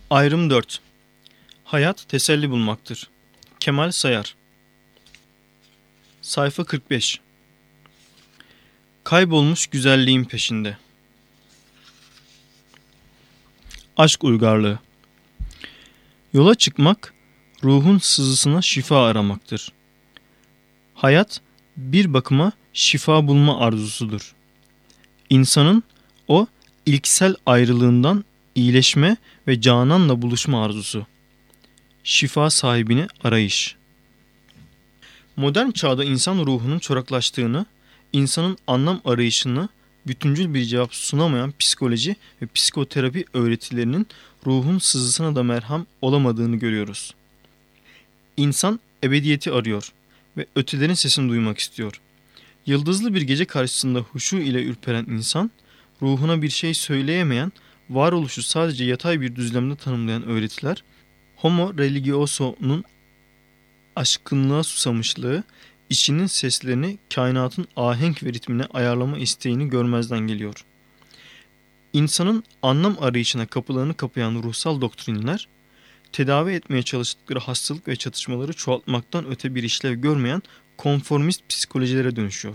Ayrım 4. Hayat teselli bulmaktır. Kemal Sayar. Sayfa 45. Kaybolmuş güzelliğin peşinde. Aşk uygarlığı. Yola çıkmak, ruhun sızısına şifa aramaktır. Hayat, bir bakıma şifa bulma arzusudur. İnsanın o ilksel ayrılığından iyileşme ve cananla buluşma arzusu. Şifa sahibini arayış. Modern çağda insan ruhunun çoraklaştığını, insanın anlam arayışını bütüncül bir cevap sunamayan psikoloji ve psikoterapi öğretilerinin ruhun sızısına da merhem olamadığını görüyoruz. İnsan ebediyeti arıyor ve ötelerin sesini duymak istiyor. Yıldızlı bir gece karşısında huşu ile ürperen insan, ruhuna bir şey söyleyemeyen, varoluşu sadece yatay bir düzlemde tanımlayan öğretiler, Homo religioso'nun aşkınlığa susamışlığı, içinin seslerini kainatın ahenk ve ritmine ayarlama isteğini görmezden geliyor. İnsanın anlam arayışına kapılarını kapayan ruhsal doktrinler, tedavi etmeye çalıştıkları hastalık ve çatışmaları çoğaltmaktan öte bir işlev görmeyen konformist psikolojilere dönüşüyor.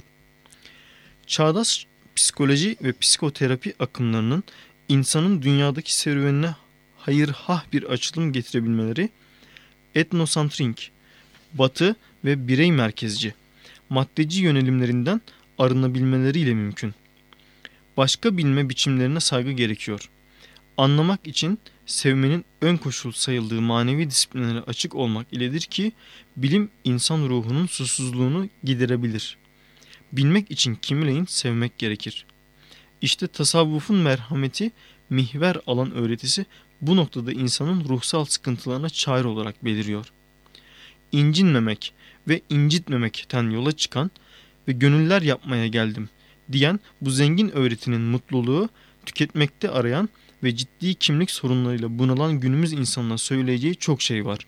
Çağdaş psikoloji ve psikoterapi akımlarının insanın dünyadaki serüvenine hayırhah bir açılım getirebilmeleri, etnosantrik, batı ve birey merkezci, maddeci yönelimlerinden arınabilmeleriyle mümkün. Başka bilme biçimlerine saygı gerekiyor. Anlamak için sevmenin ön koşul sayıldığı manevi disiplinlere açık olmak iledir ki bilim insan ruhunun susuzluğunu giderebilir. Bilmek için kimileyin sevmek gerekir. İşte tasavvufun merhameti, mihver alan öğretisi bu noktada insanın ruhsal sıkıntılarına çare olarak beliriyor. İncinmemek ve incitmemekten yola çıkan ve gönüller yapmaya geldim diyen bu zengin öğretinin mutluluğu tüketmekte arayan ve ciddi kimlik sorunlarıyla bunalan günümüz insanına söyleyeceği çok şey var.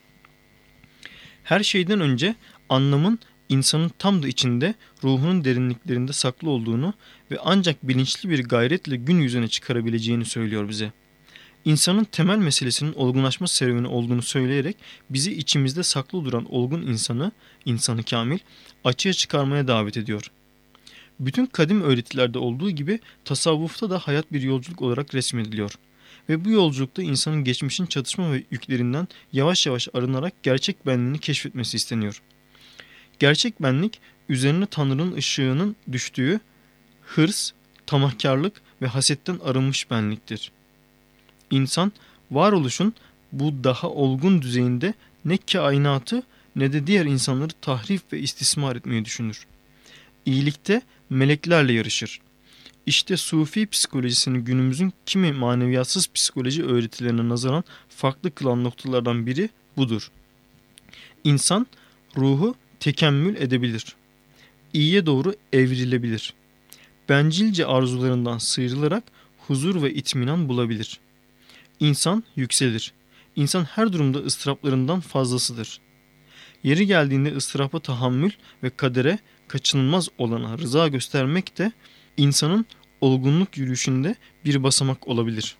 Her şeyden önce anlamın insanın tam da içinde, ruhunun derinliklerinde saklı olduğunu ve ancak bilinçli bir gayretle gün yüzüne çıkarabileceğini söylüyor bize. İnsanın temel meselesinin olgunlaşma serüveni olduğunu söyleyerek bizi içimizde saklı duran olgun insanı kamil, açığa çıkarmaya davet ediyor. Bütün kadim öğretilerde olduğu gibi tasavvufta da hayat bir yolculuk olarak resmediliyor. Ve bu yolculukta insanın geçmişin çatışma ve yüklerinden yavaş yavaş arınarak gerçek benliğini keşfetmesi isteniyor. Gerçek benlik, üzerine Tanrı'nın ışığının düştüğü hırs, tamahkarlık ve hasetten arınmış benliktir. İnsan, varoluşun bu daha olgun düzeyinde ne kainatı ne de diğer insanları tahrif ve istismar etmeyi düşünür. İyilikte meleklerle yarışır. İşte Sufi psikolojisini günümüzün kimi maneviyatsız psikoloji öğretilerine nazaran farklı kılan noktalardan biri budur. İnsan ruhu tekemmül edebilir. İyiye doğru evrilebilir. Bencilce arzularından sıyrılarak huzur ve itminan bulabilir. İnsan yükselir. İnsan her durumda ıstıraplarından fazlasıdır. Yeri geldiğinde ıstırapa tahammül ve kadere kaçınılmaz olana rıza göstermek de insanın olgunluk yürüyüşünde bir basamak olabilir.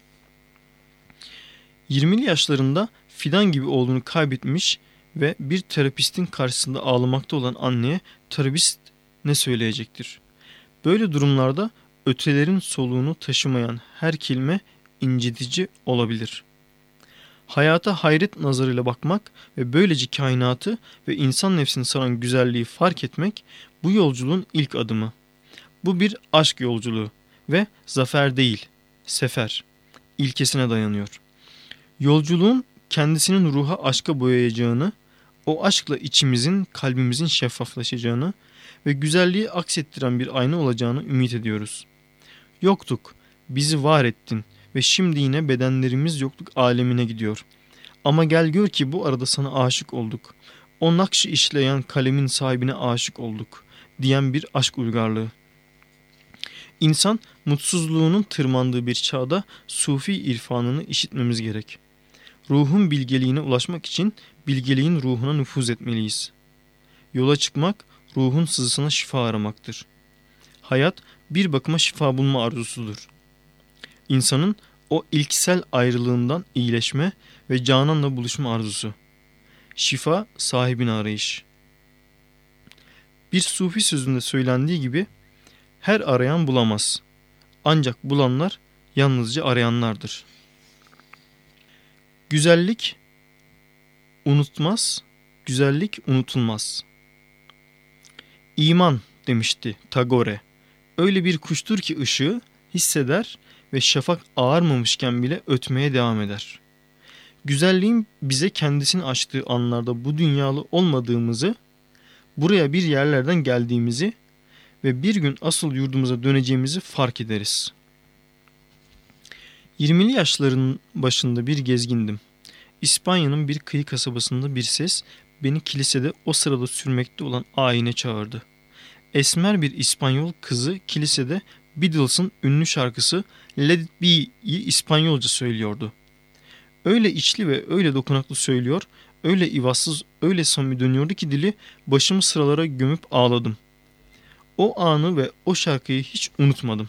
20'li yaşlarında fidan gibi olduğunu kaybetmiş ve bir terapistin karşısında ağlamakta olan anneye terapist ne söyleyecektir? Böyle durumlarda ötelerin soluğunu taşımayan her kelime incitici olabilir. Hayata hayret nazarıyla bakmak ve böylece kainatı ve insan nefsini saran güzelliği fark etmek bu yolculuğun ilk adımı. Bu bir aşk yolculuğu ve zafer değil, sefer ilkesine dayanıyor. Yolculuğun kendisinin ruha aşka boyayacağını, o aşkla içimizin, kalbimizin şeffaflaşacağını ve güzelliği aksettiren bir ayna olacağını ümit ediyoruz. Yoktuk, bizi var ettin ve şimdi yine bedenlerimiz yokluk alemine gidiyor. Ama gel gör ki bu arada sana aşık olduk. O nakşı işleyen kalemin sahibine aşık olduk diyen bir aşk uygarlığı. İnsan mutsuzluğunun tırmandığı bir çağda sufi irfanını işitmemiz gerek. Ruhun bilgeliğine ulaşmak için bilgeliğin ruhuna nüfuz etmeliyiz. Yola çıkmak ruhun sızısına şifa aramaktır. Hayat bir bakıma şifa bulma arzusudur. İnsanın O ilksel ayrılığından iyileşme ve Canan'la buluşma arzusu. Şifa sahibini arayış. Bir sufi sözünde söylendiği gibi her arayan bulamaz. Ancak bulanlar yalnızca arayanlardır. Güzellik unutmaz, güzellik unutulmaz. İman demişti Tagore. Öyle bir kuştur ki ışığı hisseder ve şafak ağarmamışken bile ötmeye devam eder. Güzelliğin bize kendisini açtığı anlarda bu dünyalı olmadığımızı, buraya bir yerlerden geldiğimizi ve bir gün asıl yurdumuza döneceğimizi fark ederiz. 20'li yaşların başında bir gezgindim. İspanya'nın bir kıyı kasabasında bir ses beni kilisede o sırada sürmekte olan ayine çağırdı. Esmer bir İspanyol kızı kilisede Beatles'ın ünlü şarkısı Let It Be'yi İspanyolca söylüyordu. Öyle içli ve öyle dokunaklı söylüyor, öyle ivazsız, öyle samimi dönüyordu ki dili, başımı sıralara gömüp ağladım. O anı ve o şarkıyı hiç unutmadım.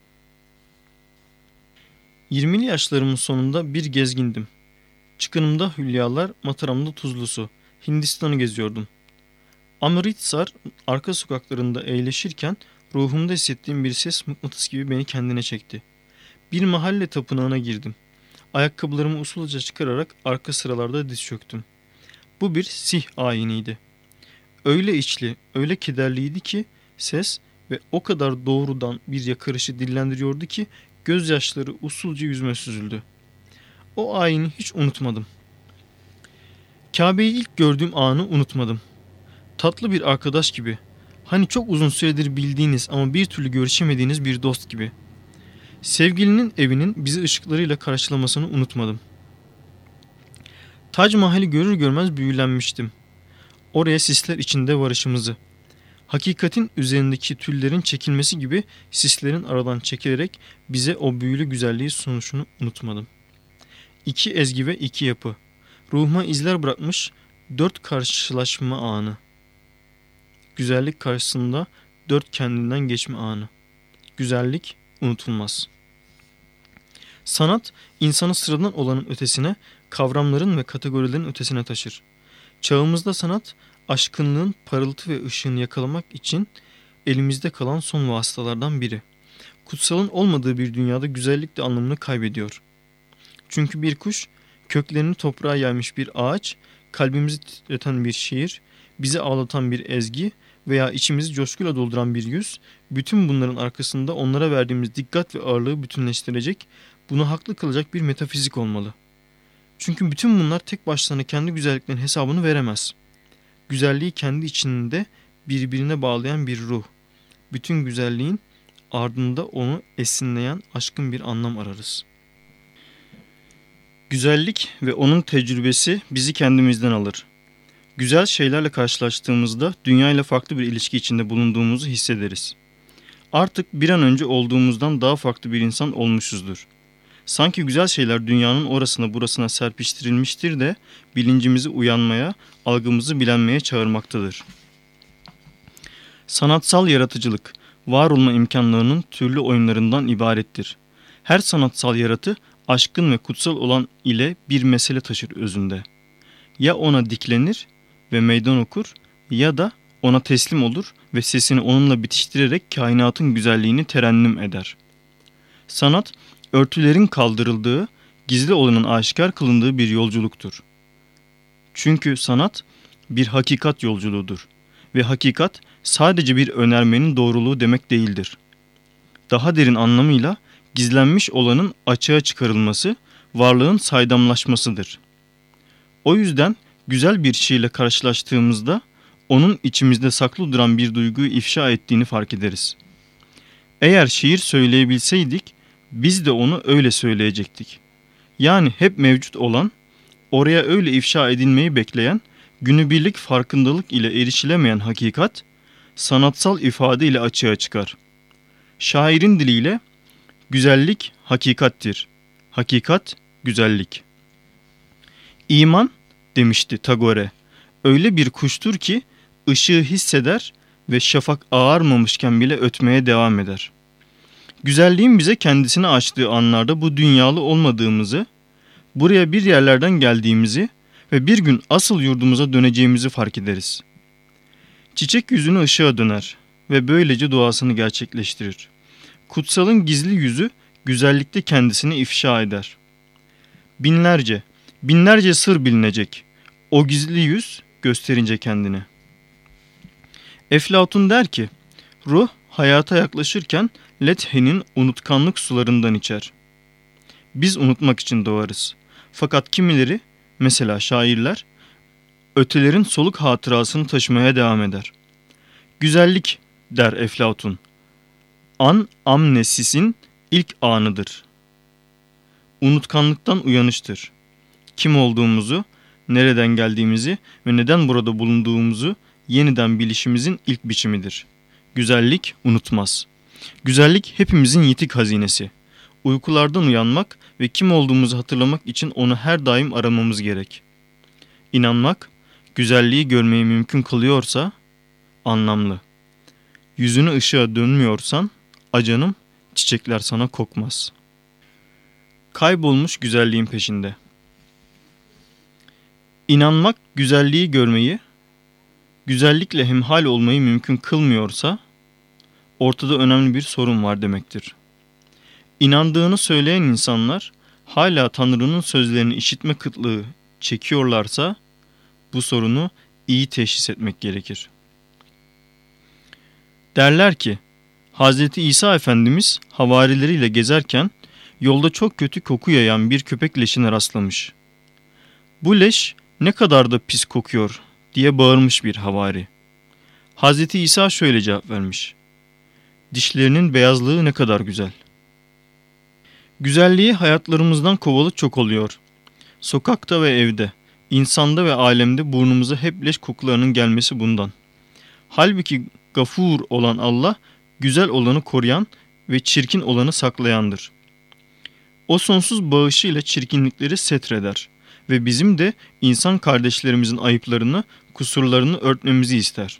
20'li yaşlarımın sonunda bir gezgindim. Çıkınımda hülyalar, mataramda tuzlu su. Hindistan'ı geziyordum. Amritsar arka sokaklarında eğleşirken ruhumda hissettiğim bir ses mıknatıs gibi beni kendine çekti. Bir mahalle tapınağına girdim. Ayakkabılarımı usulca çıkararak arka sıralarda diz çöktüm. Bu bir sih ayiniydi. Öyle içli, öyle kederliydi ki ses ve o kadar doğrudan bir yakarışı dillendiriyordu ki gözyaşları usulca yüzüme süzüldü. O ayini hiç unutmadım. Kabe'yi ilk gördüğüm anı unutmadım. Tatlı bir arkadaş gibi, hani çok uzun süredir bildiğiniz ama bir türlü görüşemediğiniz bir dost gibi. Sevgilinin evinin bizi ışıklarıyla karşılamasını unutmadım. Tac Mahal'i görür görmez büyülenmiştim. Oraya sisler içinde varışımızı. Hakikatin üzerindeki tüllerin çekilmesi gibi sislerin aradan çekilerek bize o büyülü güzelliği sunuşunu unutmadım. İki ezgi ve iki yapı. Ruhuma izler bırakmış 4 karşılaşma anı. Güzellik karşısında 4 kendinden geçme anı. Güzellik unutulmaz. Sanat insanı sıradan olanın ötesine, kavramların ve kategorilerin ötesine taşır. Çağımızda sanat, aşkınlığın parıltı ve ışığını yakalamak için elimizde kalan son vasıtalardan biri. Kutsalın olmadığı bir dünyada güzellik de anlamını kaybediyor. Çünkü bir kuş, köklerini toprağa yaymış bir ağaç, kalbimizi titreten bir şiir, bizi ağlatan bir ezgi veya içimizi coşkuyla dolduran bir yüz, bütün bunların arkasında onlara verdiğimiz dikkat ve ağırlığı bütünleştirecek, bunu haklı kılacak bir metafizik olmalı. Çünkü bütün bunlar tek başlarına kendi güzelliklerinin hesabını veremez. Güzelliği kendi içinde birbirine bağlayan bir ruh. Bütün güzelliğin ardında onu esinleyen aşkın bir anlam ararız. Güzellik ve onun tecrübesi bizi kendimizden alır. Güzel şeylerle karşılaştığımızda dünyayla farklı bir ilişki içinde bulunduğumuzu hissederiz. Artık bir an önce olduğumuzdan daha farklı bir insan olmuşuzdur. Sanki güzel şeyler dünyanın orasına burasına serpiştirilmiştir de bilincimizi uyanmaya, algımızı bilenmeye çağırmaktadır. Sanatsal yaratıcılık, var olma imkanlarının türlü oyunlarından ibarettir. Her sanatsal yaratı aşkın ve kutsal olan ile bir mesele taşır özünde. Ya ona diklenir ve meydan okur ya da ona teslim olur ve sesini onunla bitiştirerek kainatın güzelliğini terennüm eder. Sanat, örtülerin kaldırıldığı, gizli olanın aşikar kılındığı bir yolculuktur. Çünkü sanat bir hakikat yolculuğudur ve hakikat sadece bir önermenin doğruluğu demek değildir. Daha derin anlamıyla gizlenmiş olanın açığa çıkarılması, varlığın saydamlaşmasıdır. O yüzden güzel bir şeyle karşılaştığımızda onun içimizde saklı duran bir duyguyu ifşa ettiğini fark ederiz. Eğer şiir söyleyebilseydik, biz de onu öyle söyleyecektik. Yani hep mevcut olan, oraya öyle ifşa edilmeyi bekleyen, günübirlik farkındalık ile erişilemeyen hakikat, sanatsal ifade ile açığa çıkar. Şairin diliyle, güzellik hakikattir, hakikat güzellik. İman, demişti Tagore, öyle bir kuştur ki, ışığı hisseder ve şafak ağarmamışken bile ötmeye devam eder. Güzelliğin bize kendisini açtığı anlarda bu dünyalı olmadığımızı, buraya bir yerlerden geldiğimizi ve bir gün asıl yurdumuza döneceğimizi fark ederiz. Çiçek yüzünü ışığa döner ve böylece duasını gerçekleştirir. Kutsalın gizli yüzü güzellikte kendisini ifşa eder. Binlerce sır bilinecek. O gizli yüz gösterince kendini. Eflatun der ki, ruh hayata yaklaşırken Lethe'nin unutkanlık sularından içer. Biz unutmak için doğarız. Fakat kimileri, mesela şairler, ötelerin soluk hatırasını taşımaya devam eder. Güzellik, der Eflatun, an amnesisin ilk anıdır. Unutkanlıktan uyanıştır. Kim olduğumuzu, nereden geldiğimizi ve neden burada bulunduğumuzu yeniden bilişimizin ilk biçimidir. Güzellik unutmaz. Güzellik hepimizin yitik hazinesi. Uykulardan uyanmak ve kim olduğumuzu hatırlamak için onu her daim aramamız gerek. İnanmak, güzelliği görmeyi mümkün kılıyorsa anlamlı. Yüzünü ışığa dönmüyorsan, acanım, çiçekler sana kokmaz. Kaybolmuş güzelliğin peşinde. İnanmak güzelliği görmeyi, güzellikle hemhal olmayı mümkün kılmıyorsa, ortada önemli bir sorun var demektir. İnandığını söyleyen insanlar, hala Tanrı'nın sözlerini işitme kıtlığı çekiyorlarsa, bu sorunu iyi teşhis etmek gerekir. Derler ki, Hz. İsa Efendimiz havarileriyle gezerken yolda çok kötü koku yayan bir köpek leşine rastlamış. Bu leş ne kadar da pis kokuyor diye bağırmış bir havari. Hz. İsa şöyle cevap vermiş. Dişlerinin beyazlığı ne kadar güzel. Güzelliği hayatlarımızdan kovalı çok oluyor. Sokakta ve evde, insanda ve alemde burnumuza hep leş kokularının gelmesi bundan. Halbuki Gafur olan Allah, güzel olanı koruyan ve çirkin olanı saklayandır. O sonsuz bağışıyla çirkinlikleri setreder ve bizim de insan kardeşlerimizin ayıplarını, kusurlarını örtmemizi ister.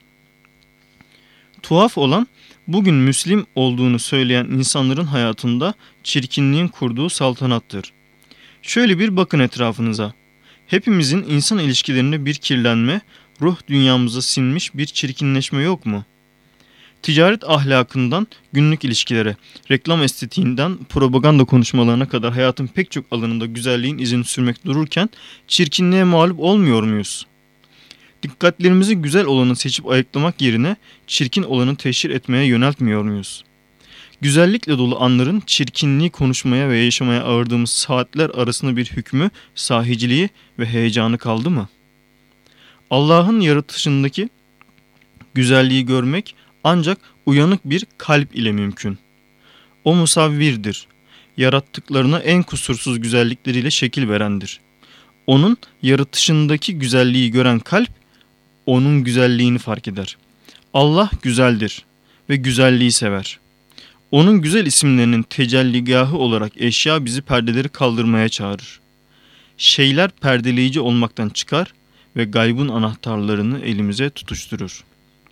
Tuhaf olan, bugün Müslim olduğunu söyleyen insanların hayatında çirkinliğin kurduğu saltanattır. Şöyle bir bakın etrafınıza. Hepimizin insan ilişkilerinde bir kirlenme, ruh dünyamıza sinmiş bir çirkinleşme yok mu? Ticaret ahlakından günlük ilişkilere, reklam estetiğinden propaganda konuşmalarına kadar hayatın pek çok alanında güzelliğin izini sürmek dururken çirkinliğe mağlup olmuyor muyuz? Dikkatlerimizi güzel olanı seçip ayıklamak yerine çirkin olanı teşhir etmeye yöneltmiyor muyuz? Güzellikle dolu anların çirkinliği konuşmaya ve yaşamaya ayırdığımız saatler arasında bir hükmü, sahiciliği ve heyecanı kaldı mı? Allah'ın yaratışındaki güzelliği görmek ancak uyanık bir kalp ile mümkün. O musavvirdir. Yarattıklarına en kusursuz güzellikleriyle şekil verendir. Onun yaratışındaki güzelliği gören kalp, onun güzelliğini fark eder. Allah güzeldir ve güzelliği sever. Onun güzel isimlerinin tecelligahı olarak eşya bizi perdeleri kaldırmaya çağırır. Şeyler perdeleyici olmaktan çıkar ve gaybın anahtarlarını elimize tutuşturur.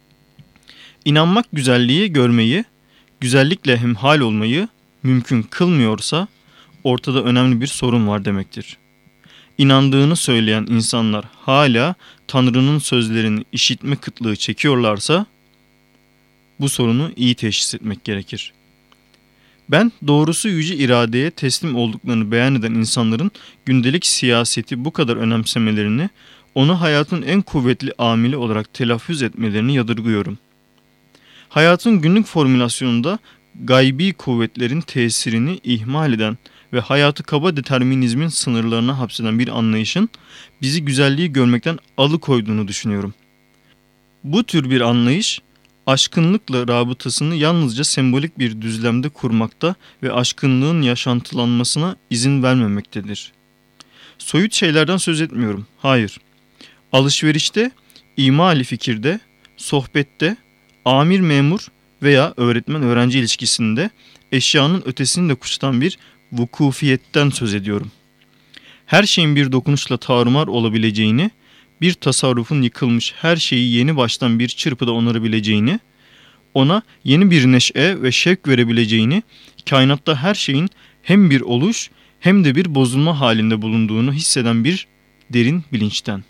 İnanmak güzelliği görmeyi, güzellikle hemhal olmayı mümkün kılmıyorsa ortada önemli bir sorun var demektir. İnandığını söyleyen insanlar hala Tanrı'nın sözlerini işitme kıtlığı çekiyorlarsa bu sorunu iyi teşhis etmek gerekir. Ben doğrusu yüce iradeye teslim olduklarını beyan eden insanların gündelik siyaseti bu kadar önemsemelerini, onu hayatın en kuvvetli amili olarak telaffuz etmelerini yadırgıyorum. Hayatın günlük formülasyonunda gaybi kuvvetlerin tesirini ihmal eden ve hayatı kaba determinizmin sınırlarına hapseden bir anlayışın bizi güzelliği görmekten alıkoyduğunu düşünüyorum. Bu tür bir anlayış, aşkınlıkla rabıtasını yalnızca sembolik bir düzlemde kurmakta ve aşkınlığın yaşantılanmasına izin vermemektedir. Soyut şeylerden söz etmiyorum, hayır. Alışverişte, imali fikirde, sohbette, amir memur veya öğretmen öğrenci ilişkisinde eşyanın ötesini de kuşatan bir vukufiyetten söz ediyorum. Her şeyin bir dokunuşla tarumar olabileceğini, bir tasarrufun yıkılmış her şeyi yeni baştan bir çırpıda onarabileceğini, ona yeni bir neşe ve şevk verebileceğini, kainatta her şeyin hem bir oluş hem de bir bozulma halinde bulunduğunu hisseden bir derin bilinçten.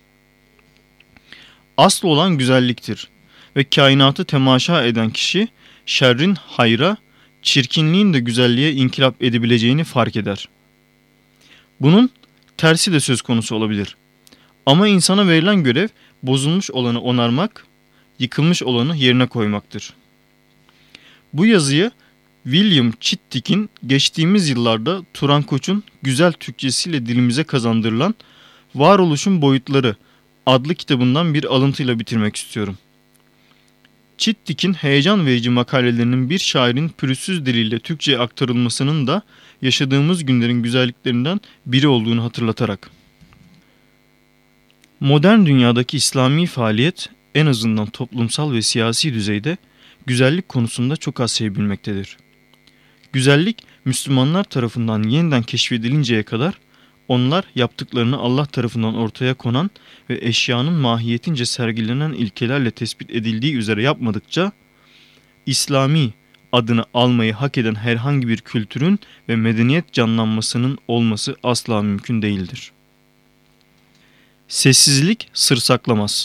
Asıl olan güzelliktir ve kainatı temaşa eden kişi şerrin hayra, çirkinliğin de güzelliğe inkılap edebileceğini fark eder. Bunun tersi de söz konusu olabilir. Ama insana verilen görev bozulmuş olanı onarmak, yıkılmış olanı yerine koymaktır. Bu yazıyı William Chittick'in geçtiğimiz yıllarda Turan Koç'un güzel Türkçesiyle dilimize kazandırılan Varoluşun Boyutları adlı kitabından bir alıntıyla bitirmek istiyorum. Chittick'in heyecan verici makalelerinin bir şairin pürüzsüz diliyle Türkçe'ye aktarılmasının da yaşadığımız günlerin güzelliklerinden biri olduğunu hatırlatarak. Modern dünyadaki İslami faaliyet en azından toplumsal ve siyasi düzeyde güzellik konusunda çok az şey bilmektedir. Güzellik Müslümanlar tarafından yeniden keşfedilinceye kadar onlar yaptıklarını Allah tarafından ortaya konan ve eşyanın mahiyetince sergilenen ilkelerle tespit edildiği üzere yapmadıkça İslami adını almayı hak eden herhangi bir kültürün ve medeniyet canlanmasının olması asla mümkün değildir. Sessizlik sır saklamaz.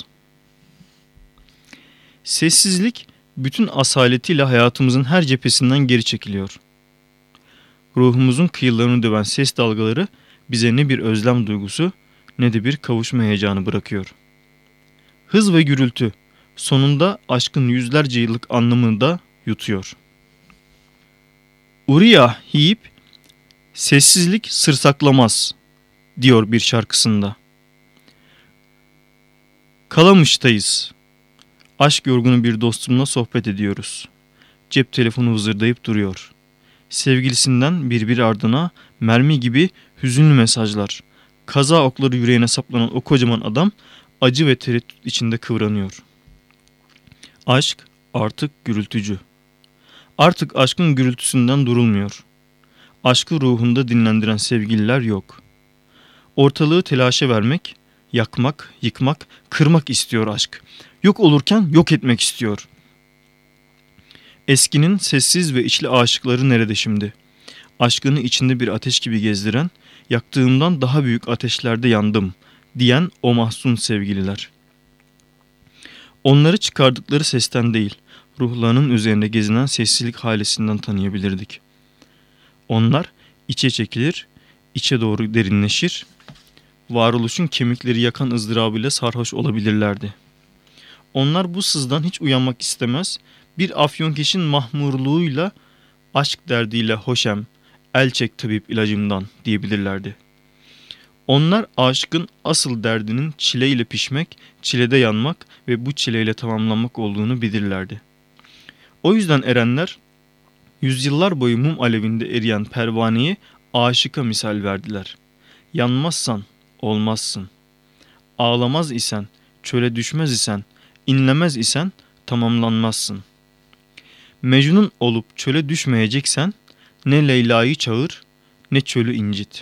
Sessizlik bütün asaletiyle hayatımızın her cephesinden geri çekiliyor. Ruhumuzun kıyılarını döven ses dalgaları bize ne bir özlem duygusu ne de bir kavuşma heyecanı bırakıyor. Hız ve gürültü sonunda aşkın yüzlerce yıllık anlamını da yutuyor. Uriah Heep, sessizlik sır saklamaz diyor bir şarkısında. Kalamış'tayız. Aşk yorgunu bir dostumla sohbet ediyoruz. Cep telefonu vızırdayıp duruyor. Sevgilisinden birbiri ardına mermi gibi hüzünlü mesajlar. Kaza okları yüreğine saplanan o kocaman adam acı ve tereddüt içinde kıvranıyor. Aşk artık gürültücü. Artık aşkın gürültüsünden durulmuyor. Aşkı ruhunda dinlendiren sevgililer yok. Ortalığı telaşa vermek, yakmak, yıkmak, kırmak istiyor aşk. Yok olurken yok etmek istiyor. Eskinin sessiz ve içli aşıkları nerede şimdi? Aşkını içinde bir ateş gibi gezdiren, yaktığımdan daha büyük ateşlerde yandım diyen o mahzun sevgililer. Onları çıkardıkları sesten değil, ruhlarının üzerinde gezinen sessizlik halesinden tanıyabilirdik. Onlar içe çekilir, içe doğru derinleşir, varoluşun kemikleri yakan ızdırabıyla sarhoş olabilirlerdi. Onlar bu sızdan hiç uyanmak istemez, bir afyonkeşin mahmurluğuyla, aşk derdiyle hoşem, el çek tabip ilacımdan diyebilirlerdi. Onlar aşkın asıl derdinin çileyle pişmek, çilede yanmak ve bu çileyle tamamlanmak olduğunu bilirlerdi. O yüzden erenler, yüzyıllar boyu mum alevinde eriyen pervaneyi aşıka misal verdiler. Yanmazsan olmazsın. Ağlamaz isen, çöle düşmez isen, inlemez isen tamamlanmazsın. Mecnun olup çöle düşmeyeceksen ne Leyla'yı çağır ne çölü incit,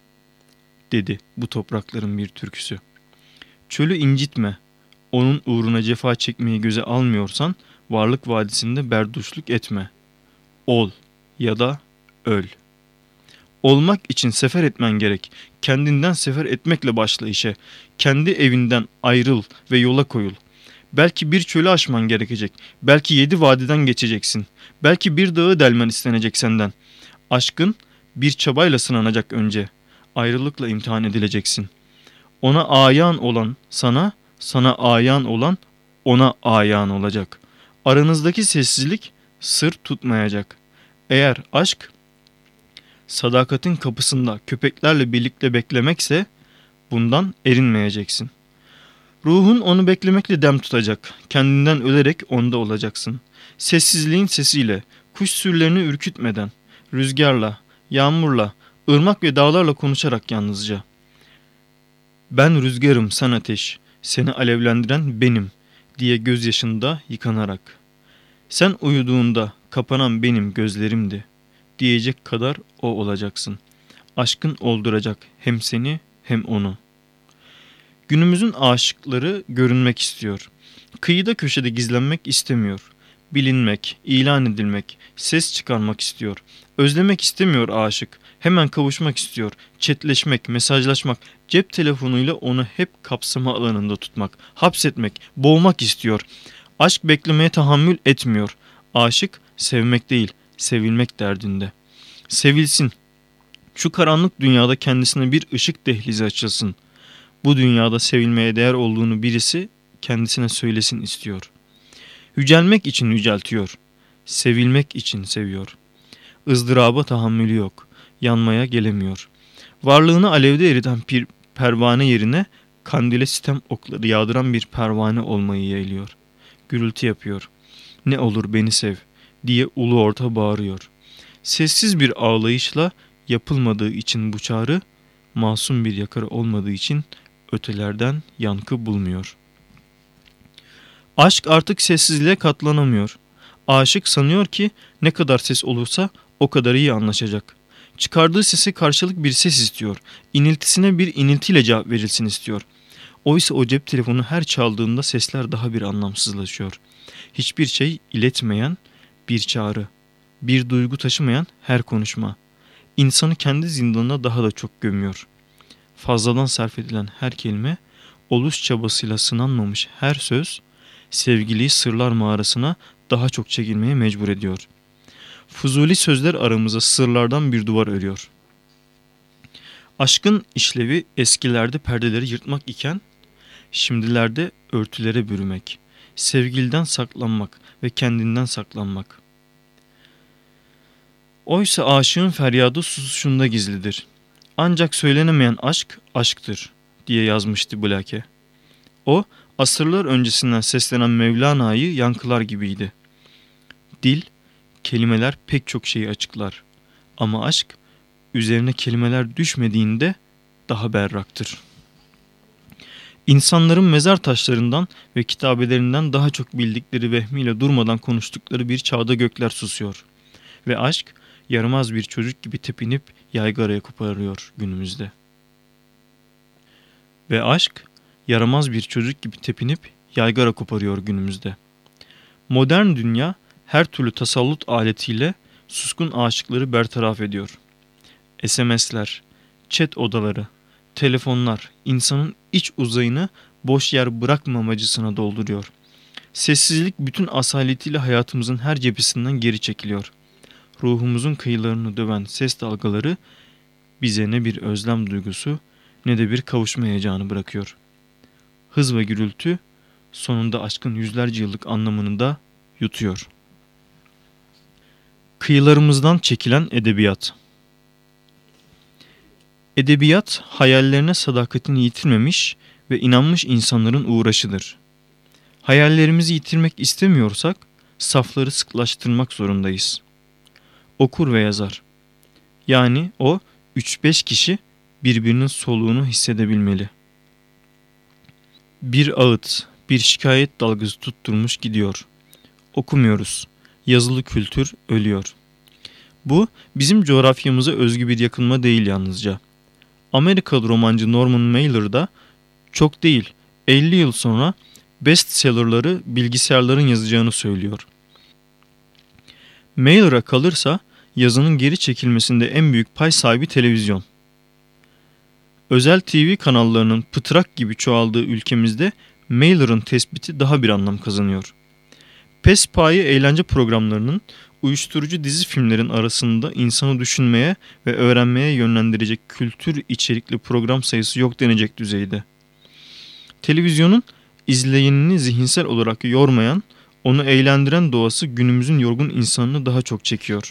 dedi bu toprakların bir türküsü. Çölü incitme, onun uğruna cefa çekmeyi göze almıyorsan varlık vadisinde berduşluk etme. Ol ya da öl. Olmak için sefer etmen gerek. Kendinden sefer etmekle başla işe. Kendi evinden ayrıl ve yola koyul. Belki bir çölü aşman gerekecek. Belki 7 vadiden geçeceksin. Belki bir dağı delmen istenecek senden. Aşkın bir çabayla sınanacak önce. Ayrılıkla imtihan edileceksin. Ona ayan olan sana, sana ayan olan ona ayan olacak. Aranızdaki sessizlik sır tutmayacak. Eğer aşk sadakatin kapısında köpeklerle birlikte beklemekse bundan erinmeyeceksin. Ruhun onu beklemekle dem tutacak. Kendinden ölerek onda olacaksın. Sessizliğin sesiyle, kuş sürülerini ürkütmeden, rüzgarla, yağmurla, ırmak ve dağlarla konuşarak yalnızca. Ben rüzgarım, sen ateş, seni alevlendiren benim diye gözyaşında yıkanarak. Sen uyuduğunda kapanan benim gözlerimdi diyecek kadar o olacaksın. Aşkın olduracak hem seni hem onu. Günümüzün aşıkları görünmek istiyor. Kıyıda köşede gizlenmek istemiyor. Bilinmek, ilan edilmek, ses çıkarmak istiyor. Özlemek istemiyor aşık. Hemen kavuşmak istiyor. Chatleşmek, mesajlaşmak, cep telefonuyla onu hep kapsama alanında tutmak, hapsetmek, boğmak istiyor. Aşk beklemeye tahammül etmiyor. Aşık sevmek değil, sevilmek derdinde. Sevilsin. Şu karanlık dünyada kendisine bir ışık dehlizi açılsın. Bu dünyada sevilmeye değer olduğunu birisi kendisine söylesin istiyor. Yücelmek için yüceltiyor. Sevilmek için seviyor. ızdıraba tahammülü yok. Yanmaya gelemiyor. Varlığını alevde eriten bir pervane yerine kandile sitem okları yağdıran bir pervane olmayı yeğliyor. Gürültü yapıyor. Ne olur beni sev diye ulu orta bağırıyor. Sessiz bir ağlayışla yapılmadığı için bu çağrı, masum bir yakarı olmadığı için ötelerden yankı bulmuyor. Aşk artık sessizliğe katlanamıyor. Aşık sanıyor ki ne kadar ses olursa o kadar iyi anlaşacak. Çıkardığı sese karşılık bir ses istiyor. İniltisine bir iniltiyle cevap verilsin istiyor. Oysa o cep telefonu her çaldığında sesler daha bir anlamsızlaşıyor. Hiçbir şey iletmeyen bir çağrı, bir duygu taşımayan her konuşma. İnsanı kendi zindanına daha da çok gömüyor. Fazladan sarf edilen her kelime, oluş çabasıyla sınanmamış her söz, sevgiliyi sırlar mağarasına daha çok çekilmeye mecbur ediyor. Fuzuli sözler aramıza sırlardan bir duvar örüyor. Aşkın işlevi eskilerde perdeleri yırtmak iken, şimdilerde örtülere bürümek, sevgiliden saklanmak ve kendinden saklanmak. Oysa aşığın feryadı susuşunda gizlidir. Ancak söylenemeyen aşk, aşktır diye yazmıştı Blake. O, asırlar öncesinden seslenen Mevlana'yı yankılar gibiydi. Dil, kelimeler pek çok şeyi açıklar. Ama aşk, üzerine kelimeler düşmediğinde daha berraktır. İnsanların mezar taşlarından ve kitabelerinden daha çok bildikleri vehmiyle durmadan konuştukları bir çağda gökler susuyor. Ve aşk, yaramaz bir çocuk gibi tepinip yaygaraya koparıyor günümüzde. Ve aşk, yaramaz bir çocuk gibi tepinip yaygara koparıyor günümüzde. Modern dünya her türlü tasallut aletiyle suskun aşıkları bertaraf ediyor. SMS'ler, chat odaları, telefonlar insanın iç uzayını boş yer bırakmamacısına dolduruyor. Sessizlik bütün asaletiyle hayatımızın her cephesinden geri çekiliyor. Ruhumuzun kıyılarını döven ses dalgaları bize ne bir özlem duygusu ne de bir kavuşma heyecanı bırakıyor. Hız ve gürültü sonunda aşkın yüzlerce yıllık anlamını da yutuyor. Kıyılarımızdan çekilen edebiyat. Edebiyat hayallerine sadakatini yitirmemiş ve inanmış insanların uğraşıdır. Hayallerimizi yitirmek istemiyorsak safları sıklaştırmak zorundayız. Okur ve yazar. Yani o 3-5 kişi birbirinin soluğunu hissedebilmeli. Bir ağıt, bir şikayet dalgası tutturmuş gidiyor. Okumuyoruz. Yazılı kültür ölüyor. Bu bizim coğrafyamıza özgü bir yakınma değil yalnızca. Amerikalı romancı Norman Mailer da çok değil 50 yıl sonra bestsellerları bilgisayarların yazacağını söylüyor. Mailer'a kalırsa yazının geri çekilmesinde en büyük pay sahibi televizyon. Özel TV kanallarının pıtrak gibi çoğaldığı ülkemizde Mailer'ın tespiti daha bir anlam kazanıyor. Pespaye eğlence programlarının uyuşturucu dizi filmlerin arasında insanı düşünmeye ve öğrenmeye yönlendirecek kültür içerikli program sayısı yok denecek düzeyde. Televizyonun izleyenini zihinsel olarak yormayan, onu eğlendiren doğası günümüzün yorgun insanını daha çok çekiyor.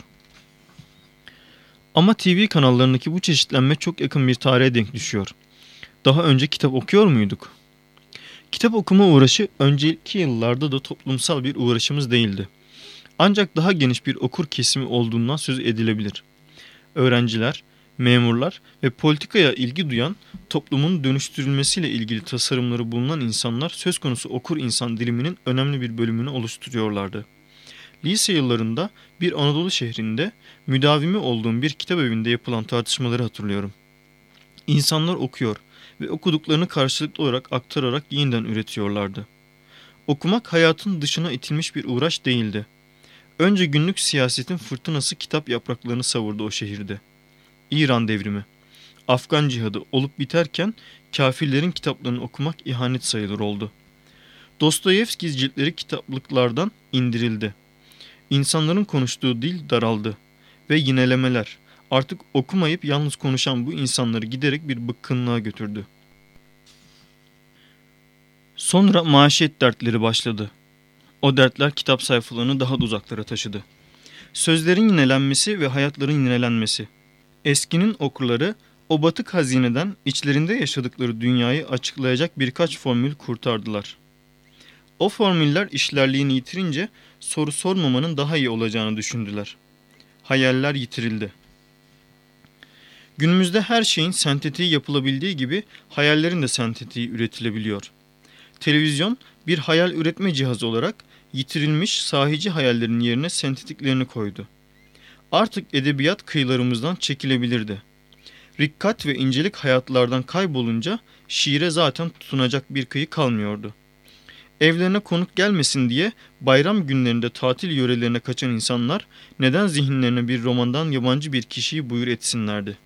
Ama TV kanallarındaki bu çeşitlenme çok yakın bir tarihe denk düşüyor. Daha önce kitap okuyor muyduk? Kitap okuma uğraşı önceki yıllarda da toplumsal bir uğraşımız değildi. Ancak daha geniş bir okur kesimi olduğundan söz edilebilir. Öğrenciler, memurlar ve politikaya ilgi duyan, toplumun dönüştürülmesiyle ilgili tasarımları bulunan insanlar söz konusu okur insan diliminin önemli bir bölümünü oluşturuyorlardı. Lise yıllarında bir Anadolu şehrinde müdavimi olduğum bir kitap evinde yapılan tartışmaları hatırlıyorum. İnsanlar okuyor ve okuduklarını karşılıklı olarak aktararak yeniden üretiyorlardı. Okumak hayatın dışına itilmiş bir uğraş değildi. Önce günlük siyasetin fırtınası kitap yapraklarını savurdu o şehirde. İran devrimi, Afgan cihadı olup biterken kafirlerin kitaplarını okumak ihanet sayılır oldu. Dostoyevski ciltleri kitaplıklardan indirildi. İnsanların konuştuğu dil daraldı ve yinelemeler artık okumayıp yalnız konuşan bu insanları giderek bir bıkkınlığa götürdü. Sonra maişet dertleri başladı. O dertler kitap sayfalarını daha da uzaklara taşıdı. Sözlerin yinelenmesi ve hayatların yinelenmesi. Eskinin okurları o batık hazineden içlerinde yaşadıkları dünyayı açıklayacak birkaç formül kurtardılar. O formüller işlerliğini yitirince soru sormamanın daha iyi olacağını düşündüler. Hayaller yitirildi. Günümüzde her şeyin sentetiği yapılabildiği gibi hayallerin de sentetiği üretilebiliyor. Televizyon bir hayal üretme cihazı olarak yitirilmiş sahici hayallerin yerine sentetiklerini koydu. Artık edebiyat kıyılarımızdan çekilebilirdi. Rikkat ve incelik hayatlardan kaybolunca şiire zaten tutunacak bir kıyı kalmıyordu. Evlerine konuk gelmesin diye bayram günlerinde tatil yörelerine kaçan insanlar neden zihinlerine bir romandan yabancı bir kişiyi buyur etsinlerdi?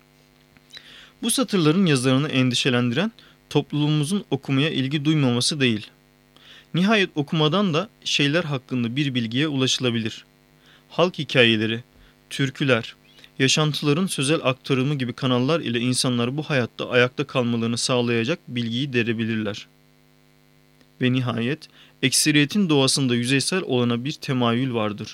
Bu satırların yazarını endişelendiren topluluğumuzun okumaya ilgi duymaması değil. Nihayet okumadan da şeyler hakkında bir bilgiye ulaşılabilir. Halk hikayeleri, türküler, yaşantıların sözel aktarımı gibi kanallar ile insanlar bu hayatta ayakta kalmalarını sağlayacak bilgiyi derebilirler. Ve nihayet ekseriyetin doğasında yüzeysel olana bir temayül vardır.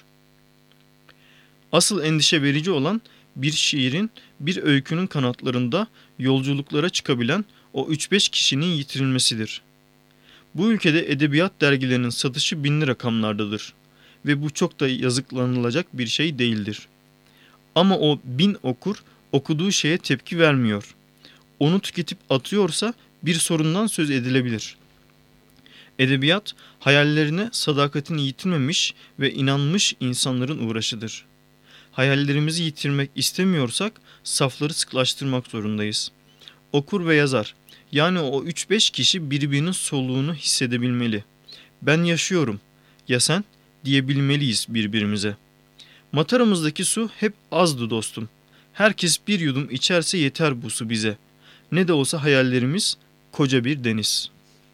Asıl endişe verici olan bir şiirin, bir öykünün kanatlarında yolculuklara çıkabilen o 3-5 kişinin yitirilmesidir. Bu ülkede edebiyat dergilerinin satışı binli rakamlardadır ve bu çok da yazıklanılacak bir şey değildir. Ama o 1000 okur okuduğu şeye tepki vermiyor. Onu tüketip atıyorsa bir sorundan söz edilebilir. Edebiyat hayallerine sadakatini yitirmemiş ve inanmış insanların uğraşıdır. Hayallerimizi yitirmek istemiyorsak safları sıklaştırmak zorundayız. Okur ve yazar, yani o 3-5 kişi birbirinin soluğunu hissedebilmeli. Ben yaşıyorum, ya sen diyebilmeliyiz birbirimize. Mataramızdaki su hep azdı dostum. Herkes bir yudum içerse yeter bu su bize. Ne de olsa hayallerimiz koca bir deniz.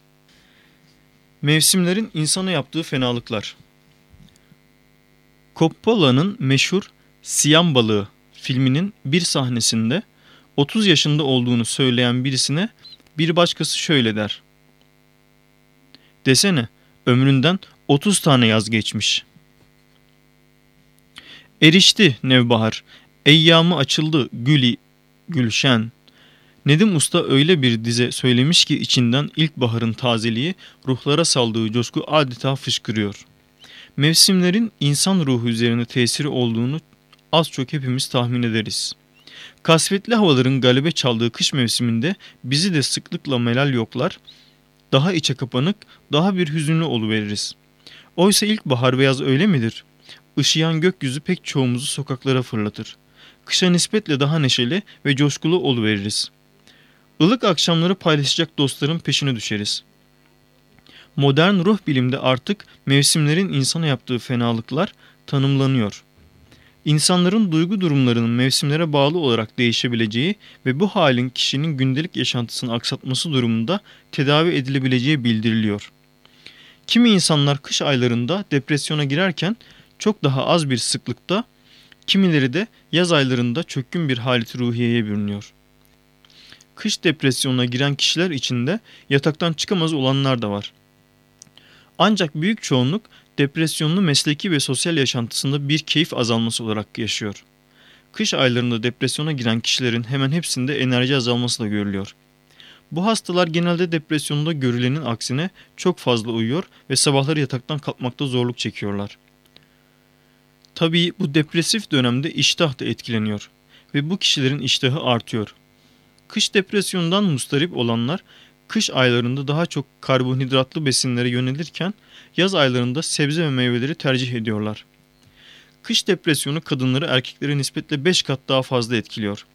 Mevsimlerin insana yaptığı fenalıklar. Coppola'nın meşhur Siam Balığı filminin bir sahnesinde 30 yaşında olduğunu söyleyen birisine bir başkası şöyle der. Desene, ömründen 30 tane yaz geçmiş. Erişti nevbahar, eyyamı açıldı güli gülşen. Nedim Usta öyle bir dize söylemiş ki içinden ilkbaharın tazeliği, ruhlara saldığı coşku adeta fışkırıyor. Mevsimlerin insan ruhu üzerine tesiri olduğunu az çok hepimiz tahmin ederiz. Kasvetli havaların galebe çaldığı kış mevsiminde bizi de sıklıkla melal yoklar, daha içe kapanık, daha bir hüzünlü oluveririz. Oysa ilkbahar ve yaz öyle midir? Işıyan gökyüzü pek çoğumuzu sokaklara fırlatır. Kışa nispetle daha neşeli ve coşkulu oluveririz. Ilık akşamları paylaşacak dostların peşine düşeriz. Modern ruh bilimde artık mevsimlerin insana yaptığı fenalıklar tanımlanıyor. İnsanların duygu durumlarının mevsimlere bağlı olarak değişebileceği ve bu halin kişinin gündelik yaşantısını aksatması durumunda tedavi edilebileceği bildiriliyor. Kimi insanlar kış aylarında depresyona girerken çok daha az bir sıklıkta, kimileri de yaz aylarında çökkün bir halet ruhiyeye bürünüyor. Kış depresyonuna giren kişiler içinde yataktan çıkamaz olanlar da var. Ancak büyük çoğunluk depresyonlu mesleki ve sosyal yaşantısında bir keyif azalması olarak yaşıyor. Kış aylarında depresyona giren kişilerin hemen hepsinde enerji azalması da görülüyor. Bu hastalar genelde depresyonda görülenin aksine çok fazla uyuyor ve sabahları yataktan kalkmakta zorluk çekiyorlar. Tabii bu depresif dönemde iştah da etkileniyor ve bu kişilerin iştahı artıyor. Kış depresyondan mustarip olanlar kış aylarında daha çok karbonhidratlı besinlere yönelirken yaz aylarında sebze ve meyveleri tercih ediyorlar. Kış depresyonu kadınları erkeklere nispetle 5 kat daha fazla etkiliyor.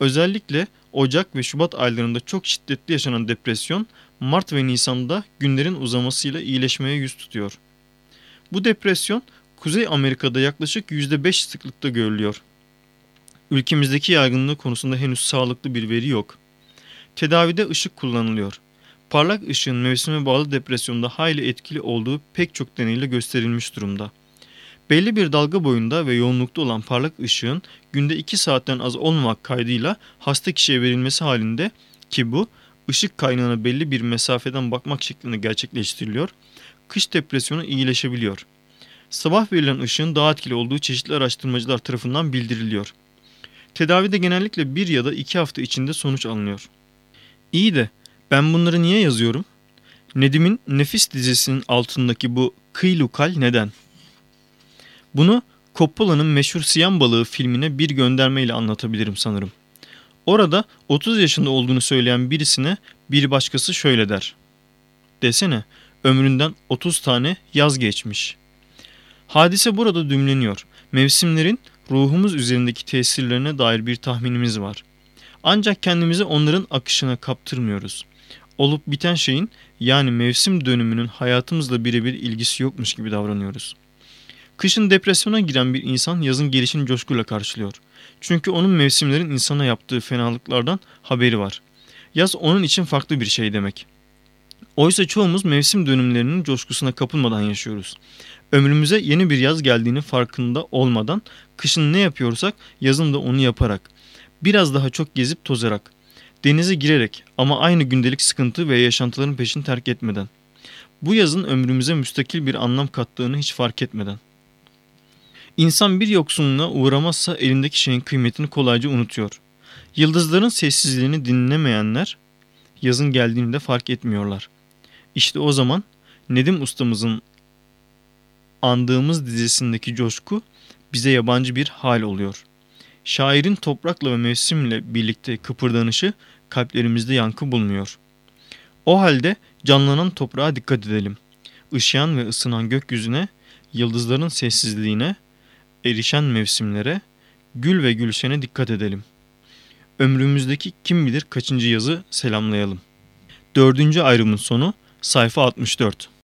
Özellikle Ocak ve Şubat aylarında çok şiddetli yaşanan depresyon, Mart ve Nisan'da günlerin uzamasıyla iyileşmeye yüz tutuyor. Bu depresyon Kuzey Amerika'da yaklaşık %5 sıklıkta görülüyor. Ülkemizdeki yaygınlığı konusunda henüz sağlıklı bir veri yok. Tedavide ışık kullanılıyor. Parlak ışığın mevsime bağlı depresyonda hayli etkili olduğu pek çok deneyle gösterilmiş durumda. Belli bir dalga boyunda ve yoğunlukta olan parlak ışığın günde 2 saatten az olmamak kaydıyla hasta kişiye verilmesi halinde, ki bu ışık kaynağına belli bir mesafeden bakmak şeklinde gerçekleştiriliyor, kış depresyonu iyileşebiliyor. Sabah verilen ışığın daha etkili olduğu çeşitli araştırmacılar tarafından bildiriliyor. Tedavide genellikle 1 ya da 2 hafta içinde sonuç alınıyor. İyi de ben bunları niye yazıyorum? Nedim'in Nefis dizisinin altındaki bu kıylukal neden? Bunu Coppola'nın meşhur Siyan Balığı filmine bir göndermeyle anlatabilirim sanırım. Orada 30 yaşında olduğunu söyleyen birisine bir başkası şöyle der. Desene, ömründen 30 tane yaz geçmiş. Hadise burada düğümleniyor. Mevsimlerin ruhumuz üzerindeki tesirlerine dair bir tahminimiz var. Ancak kendimizi onların akışına kaptırmıyoruz. Olup biten şeyin, yani mevsim dönümünün hayatımızla birebir ilgisi yokmuş gibi davranıyoruz. Kışın depresyona giren bir insan yazın gelişini coşkuyla karşılıyor. Çünkü onun mevsimlerin insana yaptığı fenalıklardan haberi var. Yaz onun için farklı bir şey demek. Oysa çoğumuz mevsim dönümlerinin coşkusuna kapılmadan yaşıyoruz. Ömrümüze yeni bir yaz geldiğini farkında olmadan, kışın ne yapıyorsak yazın da onu yaparak, biraz daha çok gezip tozarak, denize girerek ama aynı gündelik sıkıntı ve yaşantıların peşini terk etmeden, bu yazın ömrümüze müstakil bir anlam kattığını hiç fark etmeden. İnsan bir yoksunluğa uğramazsa elindeki şeyin kıymetini kolayca unutuyor. Yıldızların sessizliğini dinlemeyenler yazın geldiğini de fark etmiyorlar. İşte o zaman Nedim ustamızın andığımız dizisindeki coşku bize yabancı bir hal oluyor. Şairin toprakla ve mevsimle birlikte kıpırdanışı kalplerimizde yankı bulmuyor. O halde canlanan toprağa dikkat edelim. Işıyan ve ısınan gökyüzüne, yıldızların sessizliğine, erişen mevsimlere, gül ve gülşene dikkat edelim. Ömrümüzdeki kim bilir kaçıncı yazı selamlayalım. 4. ayrımın sonu, sayfa 64.